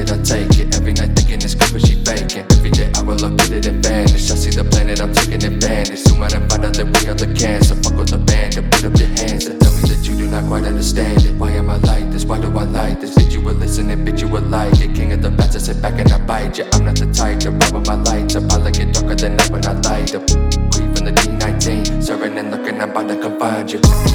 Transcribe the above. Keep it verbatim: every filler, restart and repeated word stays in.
it, I take it. Every night thinking it's good, but she faking. Every day I will look at it and vanish. I see the planet, I'm taking advantage. Soon might I find out that we are the cancer. Fuck with the band and put up your hands and tell me that you do not quite understand it. Why am I like this? Why do I like this? Bitch, you will listen and bitch, you will like it. King of the bats, I sit back and I bite ya. I'm not the type to rub with my lights up. I like it darker than night when I light up. Creep from the D nineteen, serving and looking, I'm about to come find you.